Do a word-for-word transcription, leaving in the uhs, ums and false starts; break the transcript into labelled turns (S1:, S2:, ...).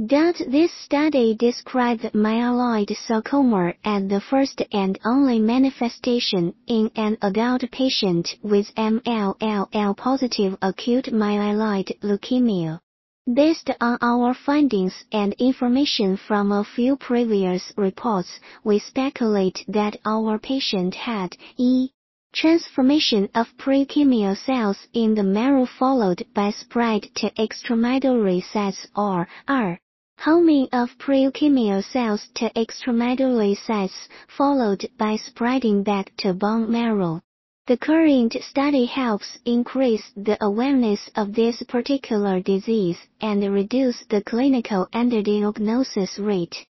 S1: This study described myeloid sarcoma as the first and only manifestation in an adult patient with M L L L-positive acute myeloid leukemia. Based on our findings and information from a few previous reports, we speculate that our patient had E. transformation of pre-leukemia cells in the marrow followed by spread to extramedullary cells, or R. homing of pre-leukemia cells to extramedullary cells followed by spreading back to bone marrow. The current study helps increase the awareness of this particular disease and reduce the clinical underdiagnosis rate.